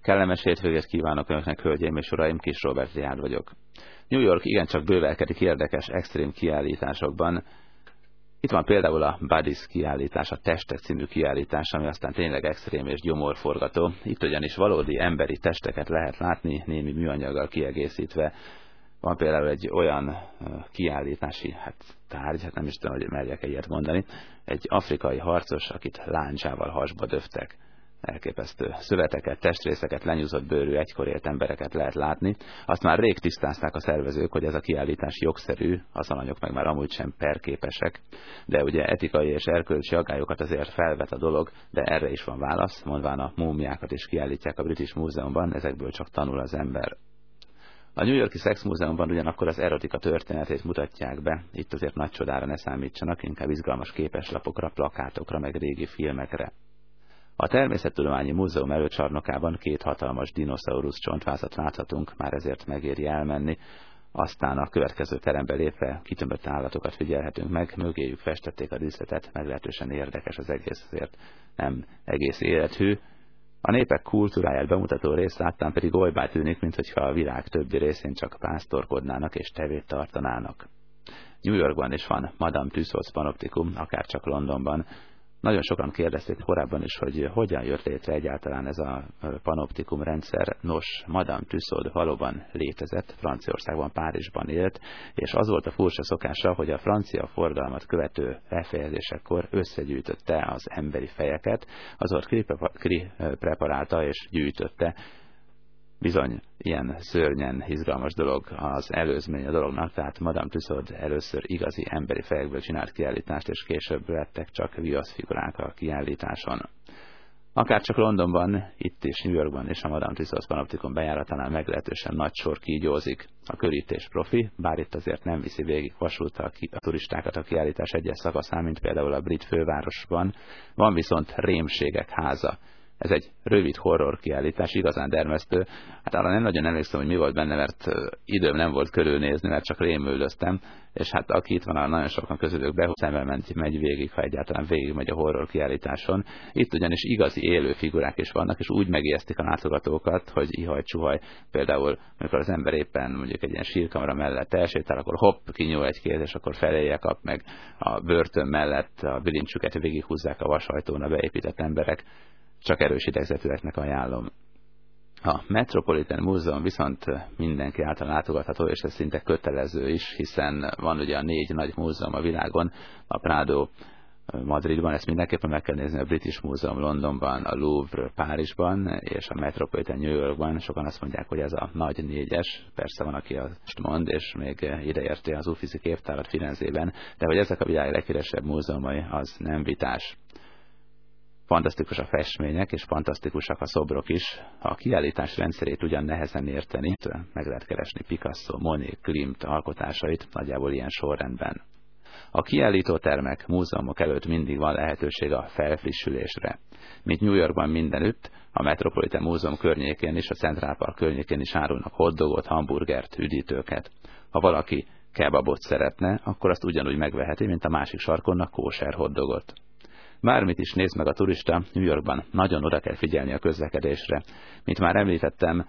Kellemes hétvégét kívánok Önöknek, hölgyeim és uraim, Kis Robert Riád vagyok. New York igencsak bővelkedik érdekes, extrém kiállításokban. Itt van például a Bodies kiállítás, a Testek című kiállítás, ami aztán tényleg extrém és gyomorforgató. Itt ugyanis valódi emberi testeket lehet látni, némi műanyaggal kiegészítve. Van például egy olyan kiállítási tárgy, nem is tudom, hogy merjek ilyet mondani, egy afrikai harcos, akit láncsával hasba döftek. Elképesztő szöveteket, testrészeket, lenyúzott bőrű, egykor élt embereket lehet látni. Azt már rég tisztázták a szervezők, hogy ez a kiállítás jogszerű, az alanyok meg már amúgy sem perképesek. De ugye etikai és erkölcsi aggályokat azért felvet a dolog, de erre is van válasz, mondván a múmiákat is kiállítják a British Múzeumban, ezekből csak tanul az ember. A New York-i Szex Múzeumban ugyanakkor az erotika történetét mutatják be, itt azért nagy csodára ne számítsanak, inkább izgalmas képeslapokra, plakátokra, meg régi filmekre. A Természettudományi Múzeum előcsarnokában 2 hatalmas dinoszaurusz csontvázat láthatunk, már ezért megéri elmenni. Aztán a következő terembe lépve kitömött állatokat figyelhetünk meg, mögéjük festették a díszletet, meglehetősen érdekes az egész, azért nem egész élethű. A népek kultúráját bemutató részt láttán pedig olybá tűnik, mintha a világ többi részén csak pásztorkodnának és tevét tartanának. New Yorkban is van Madame Tussauds panoptikum, akár csak Londonban. Nagyon sokan kérdezték korábban is, hogy hogyan jött létre egyáltalán ez a panoptikum rendszer. Nos, Madame Tussaud valóban létezett, Franciaországban, Párizsban élt, és az volt a furcsa szokása, hogy a francia forradalmat követő befejezésekor összegyűjtötte az emberi fejeket, azort preparálta és gyűjtötte. Bizony, ilyen szörnyen izgalmas dolog az előzmény a dolognak, tehát Madame Tussaud először igazi emberi fejekből csinált kiállítást, és később lettek csak viaszfigurák a kiállításon. Akárcsak Londonban, itt is New Yorkban és a Madame Tussauds panoptikum bejáratánál meglehetősen nagy sor kígyózik. A körítés profi, bár itt azért nem viszi végig vasúttal a turistákat a kiállítás egyes szakaszán, mint például a brit fővárosban. Van viszont rémségek háza. Ez egy rövid horror kiállítás, igazán dermesztő. Hát arra nem nagyon emlékszem, hogy mi volt benne, mert időm nem volt körülnézni, mert csak rémüldöztem. És hát aki itt van, nagyon sokan közülük szemmel megy végig, ha egyáltalán végig megy a horror kiállításon. Itt ugyanis igazi élő figurák is vannak, és úgy megijesztik a látogatókat, hogy ihaj-csuhaj. Például, amikor az ember éppen mondjuk egy ilyen sírkamra mellett elsétál, akkor hopp, kinyúl egy kéz, és akkor feléje kap, meg a börtön mellett a bilincsüket végighúzzák a vasajtón a beépített emberek. Csak erős idegzetűeknek ajánlom. A Metropolitan Múzeum viszont mindenki által látogatható, és ez szinte kötelező is, hiszen van ugye a 4 nagy múzeum a világon, a Prado Madridban, ezt mindenképpen meg kell nézni, a British Múzeum Londonban, a Louvre Párizsban, és a Metropolitan New Yorkban. Sokan azt mondják, hogy ez a nagy 4-es, persze van, aki azt mond, és még ideérti az Uffizi képtárat Firenzében, de hogy ezek a világ leghíresebb múzeumai, az nem vitás. Fantasztikus a festmények, és fantasztikusak a szobrok is. A kiállítás rendszerét ugyan nehezen érteni, meg lehet keresni Picasso, Monet, Klimt alkotásait, nagyjából ilyen sorrendben. A kiállítótermek, múzeumok előtt mindig van lehetőség a felfrissülésre. Mint New Yorkban mindenütt, a Metropolitan Múzeum környékén és a Central Park környékén is árulnak hotdogot, hamburgert, üdítőket. Ha valaki kebabot szeretne, akkor azt ugyanúgy megveheti, mint a másik sarkon a kóser hotdogot. Bármit is néz meg a turista, New Yorkban nagyon oda kell figyelni a közlekedésre. Mint már említettem,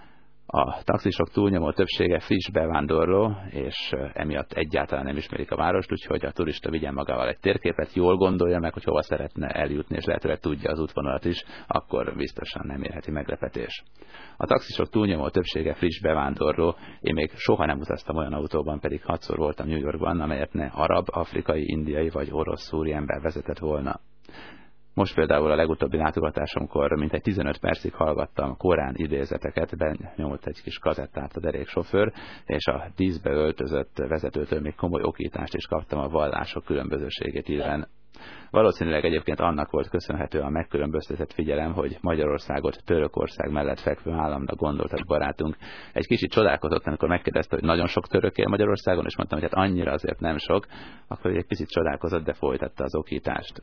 a taxisok túlnyomó többsége friss bevándorló, és emiatt egyáltalán nem ismerik a várost, úgyhogy a turista vigyen magával egy térképet, jól gondolja meg, hogy hova szeretne eljutni, és lehetőleg tudja az útvonalat is, akkor biztosan nem érheti meglepetés. A taxisok túlnyomó többsége friss bevándorló, én még soha nem utaztam olyan autóban, pedig 6-szor voltam New Yorkban, amelyet ne arab, afrikai, indiai vagy orosz úriember vezetett volna. Most például a legutóbbi látogatásomkor mintegy 15 percig hallgattam korán idézeteket, benyomott egy kis kazettát a deréksofőr, és a díszbe öltözött vezetőtől még komoly okítást is kaptam a vallások különbözőségét illetően. Valószínűleg egyébként annak volt köszönhető a megkülönböztetett figyelem, hogy Magyarországot Törökország mellett fekvő államnak gondoltak barátunk. Egy kicsit csodálkozott, amikor megkérdezte, hogy nagyon sok török él Magyarországon, és mondtam, hogy hát annyira azért nem sok, akkor egy picit csodálkozott, de folytatta az okítást.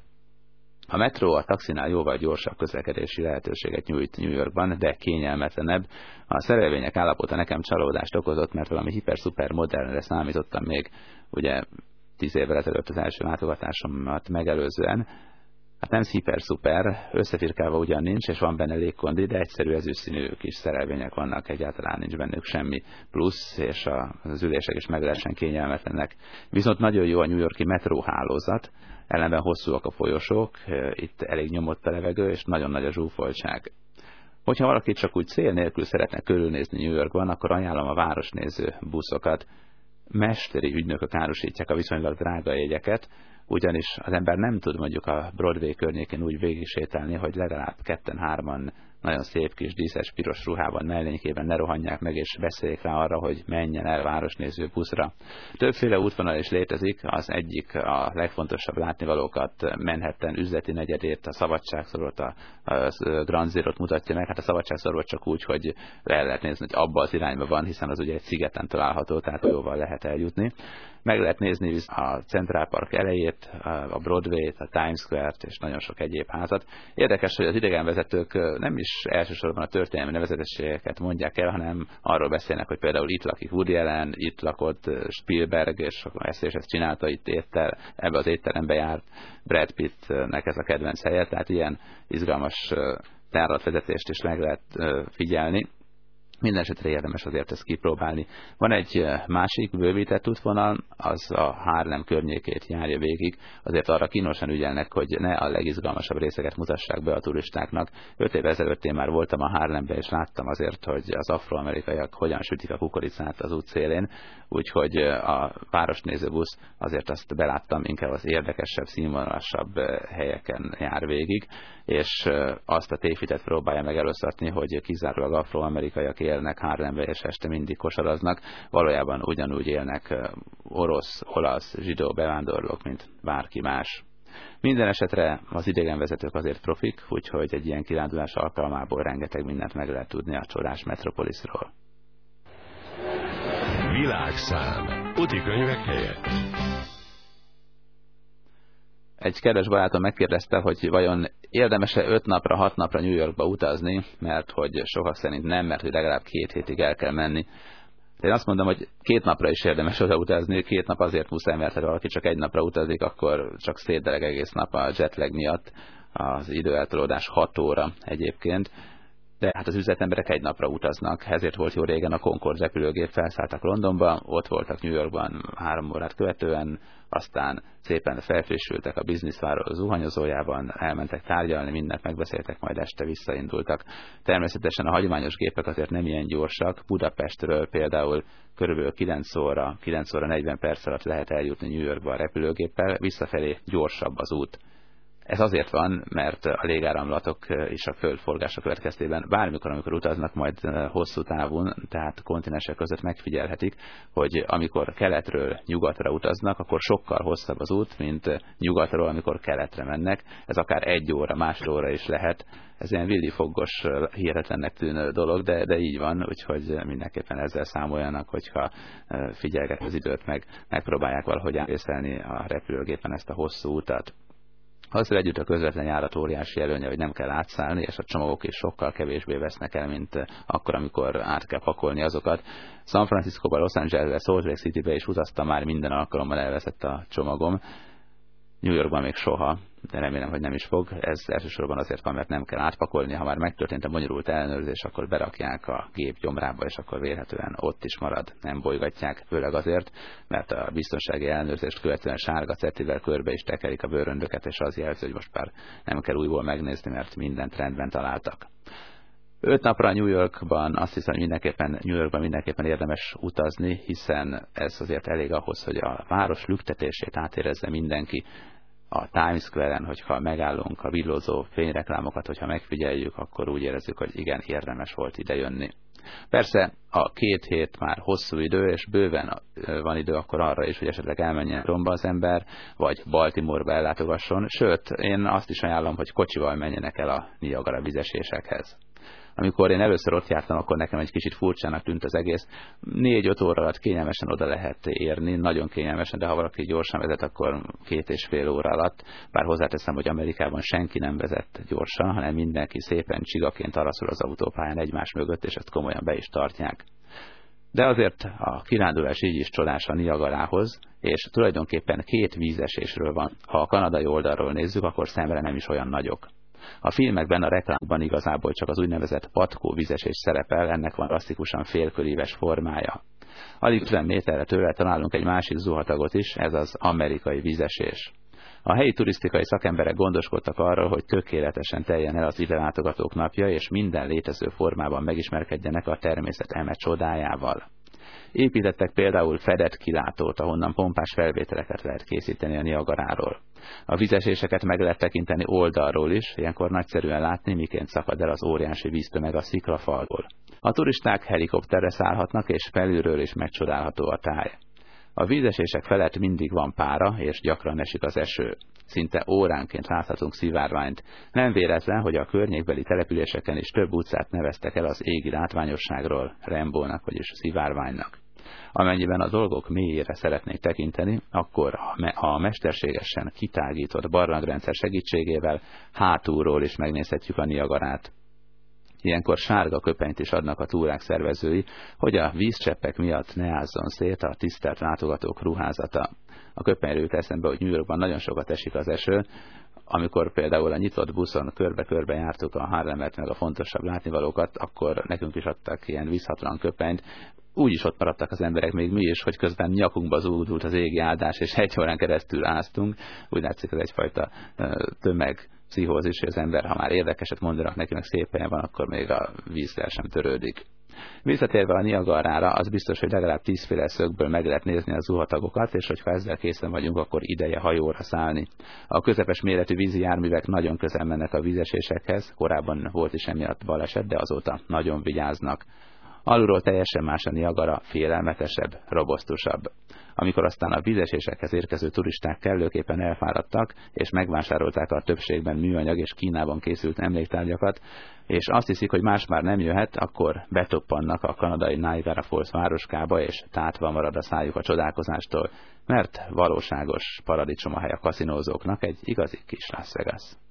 A metró a taxinál jóval gyorsabb közlekedési lehetőséget nyújt New Yorkban, de kényelmetlenebb. A szerelvények állapota nekem csalódást okozott, mert valami hiper-szuper modernre számítottam még, ugye 10 évvel ezelőtt az első látogatásomat megelőzően. hát nem szuper, összefirkálva ugyan nincs, és van benne légkondi, de egyszerű ezüstszínű kis szerelvények vannak, egyáltalán nincs bennük semmi plusz, és az ülések is meglehetősen kényelmetlenek. Viszont nagyon jó a New York-i metróhálózat, ellenben hosszúak a folyosók, itt elég nyomott a levegő, és nagyon nagy a zsúfoltság. Hogyha valaki csak úgy cél nélkül szeretne körülnézni New Yorkban, akkor ajánlom a városnéző buszokat. Mesteri ügynökök árusítják a viszonylag drága jegyeket, ugyanis az ember nem tud mondjuk a Broadway környékén úgy végigsétálni, hogy legalább 2-3-an nagyon szép kis díszes piros ruhában, mellénykében ne rohanják meg és beszéljék rá arra, hogy menjen el városnéző buszra. Többféle útvonal is létezik, az egyik a legfontosabb látnivalókat, Manhattan üzleti negyedét, a Szabadságszorot, a Grand Zero-t mutatja meg. Hát a Szabadságszorot csak úgy, hogy le lehet nézni, hogy abba az irányba van, hiszen az ugye egy szigeten található, tehát jóval lehet eljutni. Meg lehet nézni a Central Park elejét, a Broadway-t, a Times Square-t és nagyon sok egyéb házat. Érdekes, hogy az idegenvezetők nem is elsősorban a történelmi nevezetességeket mondják el, hanem arról beszélnek, hogy például itt lakik Woody Allen, itt lakott Spielberg, és ezt csinálta, itt ebbe az étterembe járt Brad Pittnek ez a kedvenc helye, tehát ilyen izgalmas tárlatvezetést is meg lehet figyelni. Minden esetre érdemes azért ezt kipróbálni. Van egy másik bővített útvonal, az a Harlem környékét járja végig, azért arra kínosan ügyelnek, hogy ne a legizgalmasabb részeket mutassák be a turistáknak. 5 évvel ezelőtt én már voltam a Harlembe, és láttam azért, hogy az afroamerikaiak hogyan sütik a kukoricát az út szélén, úgyhogy a városnéző busz azért azt beláttam, inkább az érdekesebb, színvonalasabb helyeken jár végig, és azt a tévhitet próbálja meg eloszlatni, hogy kizárólag afroamerikaiak élnek Harlembe, és este mindig kosaraznak. Valójában ugyanúgy élnek orosz, olasz, zsidó bevándorlók, mint bárki más. Minden esetre az idegenvezetők azért profik, úgyhogy egy ilyen kirándulás alkalmából rengeteg mindent meg lehet tudni a csodás Metropolisról. Világszám. Utikönyvek helyett. Egy kedves barátom megkérdezte, hogy vajon érdemes-e 5 napra, 6 napra New Yorkba utazni, mert hogy sokak szerint nem, mert hogy legalább 2 hétig el kell menni. Én azt mondom, hogy 2 napra is érdemes oda utazni, 2 nap azért muszáj, mert ha valaki csak 1 napra utazik, akkor csak szétdeleg egész nap a jetlag miatt, az időeltolódás 6 óra egyébként. De hát az üzletemberek 1 napra utaznak, ezért volt jó régen a Concorde repülőgép, felszálltak Londonba, ott voltak New Yorkban 3 órát követően, aztán szépen felfrissültek a bizniszváról zuhanyozójában, elmentek tárgyalni, mindent megbeszéltek, majd este visszaindultak. Természetesen a hagyományos gépek azért nem ilyen gyorsak, Budapestről például körülbelül 9 óra 40 perc alatt lehet eljutni New Yorkba a repülőgéppel, visszafelé gyorsabb az út. Ez azért van, mert a légáramlatok és a földforgása következtében bármikor, amikor utaznak majd hosszú távon, tehát kontinensek között megfigyelhetik, hogy amikor keletről nyugatra utaznak, akkor sokkal hosszabb az út, mint nyugatról, amikor keletre mennek. Ez akár 1 óra, másfél óra is lehet. Ez ilyen villifogos, hihetetlennek tűnő dolog, de így van, úgyhogy mindenképpen ezzel számoljanak, hogyha figyelget az időt, megpróbálják valahogy átészelni a repülőgépen ezt a hosszú utat. Azzal együtt a közvetlen járat óriási előnye, hogy nem kell átszállni, és a csomagok is sokkal kevésbé vesznek el, mint akkor, amikor át kell pakolni azokat. San Franciscoba, Los Angelesbe, Salt Lake Citybe is utaztam, már minden alkalommal elveszett a csomagom. New Yorkban még soha, de remélem, hogy nem is fog. Ez elsősorban azért van, mert nem kell átpakolni. Ha már megtörtént a bonyolult ellenőrzés, akkor berakják a gép gyomrába, és akkor vélhetően ott is marad. Nem bolygatják, főleg azért, mert a biztonsági ellenőrzést követően sárga cettivel körbe is tekerik a bőröndöket, és az jelzi, hogy most már nem kell újból megnézni, mert mindent rendben találtak. 5 napra New Yorkban azt hiszem, hogy New Yorkban mindenképpen érdemes utazni, hiszen ez azért elég ahhoz, hogy a város lüktetését átérezze mindenki. A Times Square-en, hogyha megállunk, a villózó fényreklámokat, hogyha megfigyeljük, akkor úgy érezzük, hogy igen, érdemes volt idejönni. Persze a 2 hét már hosszú idő, és bőven van idő akkor arra is, hogy esetleg elmenjen Romba az ember, vagy Baltimoreba ellátogasson, sőt, én azt is ajánlom, hogy kocsival menjenek el a Niagara vízesésekhez. Amikor én először ott jártam, akkor nekem egy kicsit furcsának tűnt az egész. 4-5 óra alatt kényelmesen oda lehet érni, nagyon kényelmesen, de ha valaki gyorsan vezet, akkor 2,5 óra alatt. Bár hozzáteszem, hogy Amerikában senki nem vezet gyorsan, hanem mindenki szépen csigaként araszol az autópályán egymás mögött, és ezt komolyan be is tartják. De azért a kirándulás így is csodás a Niagarához, és tulajdonképpen 2 vízesésről van. Ha a kanadai oldalról nézzük, akkor szemre nem is olyan nagyok. A filmekben, a reklámban igazából csak az úgynevezett patkó vízesés szerepel, ennek van drasztikusan félköríves formája. Alig 50 méterre tőle találunk egy másik zuhatagot is, ez az amerikai vízesés. A helyi turisztikai szakemberek gondoskodtak arról, hogy tökéletesen teljen el az ide látogatók napja, és minden létező formában megismerkedjenek a természet eme csodájával. Építettek például fedett kilátót, ahonnan pompás felvételeket lehet készíteni a Niagaráról. A vízeséseket meg lehet tekinteni oldalról is, ilyenkor nagyszerűen látni, miként szakad el az óriási víztömeg a sziklafalból. A turisták helikopterre szállhatnak, és felülről is megcsodálható a táj. A vízesések felett mindig van pára, és gyakran esik az eső. Szinte óránként láthatunk szivárványt. Nem véletlen, hogy a környékbeli településeken is több utcát neveztek el az égi látványosságról, Rembónak, vagyis szivárványnak. Amennyiben a dolgok mélyére szeretnék tekinteni, akkor a mesterségesen kitágított barlangrendszer segítségével hátulról is megnézhetjük a Niagarát. Ilyenkor sárga köpenyt is adnak a túrák szervezői, hogy a vízcseppek miatt ne ázzon szét a tisztelt látogatók ruházata. A köpenyről jut eszembe, hogy New Yorkban nagyon sokat esik az eső, amikor például a nyitott buszon körbe-körbe jártuk a Harlemet meg a fontosabb látnivalókat, akkor nekünk is adtak ilyen vízhatlan köpenyt. Úgy is ott maradtak az emberek, még mi is, hogy közben nyakunkba zúdult az égi áldás, és 1 órán keresztül áztunk. Úgy látszik, ez egyfajta tömegpszichózis, hogy az ember, ha már érdekeset mondanak neki, meg szép helyen van, akkor még a vízzel sem törődik. Visszatérve a Niagarára, az biztos, hogy legalább 10 féle szögből meg lehet nézni a zuhatagokat, és hogyha ezzel készen vagyunk, akkor ideje hajóra szállni. A közepes méretű vízi járművek nagyon közel mennek a vízesésekhez, korábban volt is emiatt baleset, de azóta nagyon vigyáznak. Alulról teljesen más a Niagara, félelmetesebb, robosztusabb. Amikor aztán a vízesésekhez érkező turisták kellőképpen elfáradtak, és megvásárolták a többségben műanyag és Kínában készült emléktárgyakat, és azt hiszik, hogy más már nem jöhet, akkor betoppannak a kanadai Niagara Falls városkába, és tátva marad a szájuk a csodálkozástól, mert valóságos paradicsom a hely a kaszinózóknak, egy igazi kis Las Vegas.